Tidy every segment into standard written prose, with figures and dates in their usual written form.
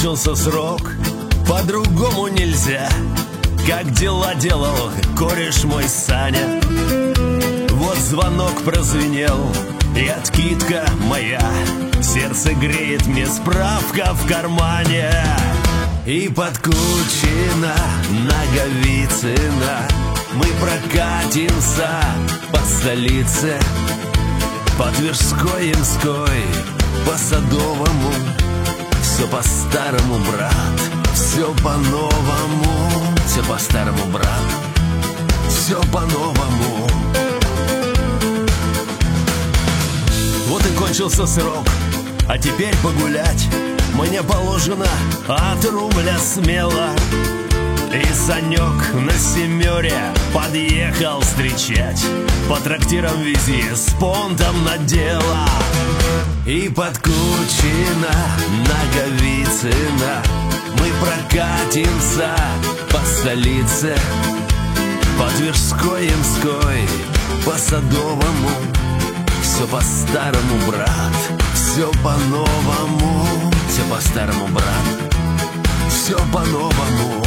кончился срок, по-другому нельзя. Как дела делал кореш мой Саня. Вот звонок прозвенел, и откидка моя. Сердце греет мне справка в кармане. И Подкучина, Наговицына, мы прокатимся по столице, по Тверской, Ямской, по Садовому. Все по-старому, брат, все по-новому. Все по-старому, брат, все по-новому. Вот и кончился срок, а теперь погулять мне положено от рубля смело. И Санек на семере подъехал встречать, по трактирам вези с понтом на дело. И Подкучина, Наговицына, мы прокатимся по столице, по Тверской, Ямской, по Садовому. Все по-старому, брат, все по-новому. Все по-старому, брат, все по-новому.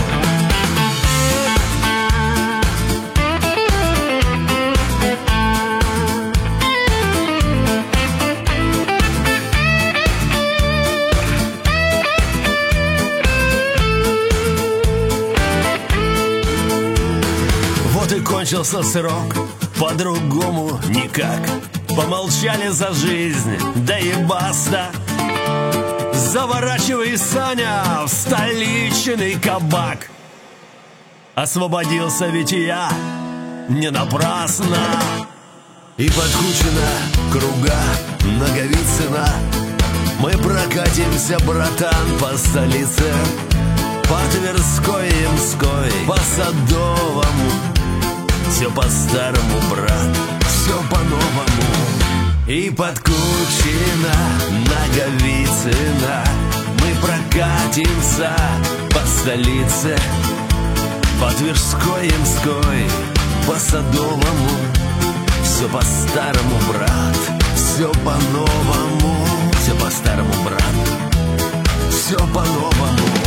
Вот и кончился срок, по-другому никак. Помолчали за жизнь, да и баста. Заворачивай, Саня, в столичный кабак. Освободился ведь я не напрасно. И Подкучина, круга, Наговицына, мы прокатимся, братан, по столице, по Тверской, Ямской, по Садовому. Все по-старому, брат, все по-новому. И Подкучина, Наговицына, мы прокатимся по столице, по Тверской, Ямской, по Садовому. Все по-старому, брат, все по-новому. Все по-старому, брат, все по-новому.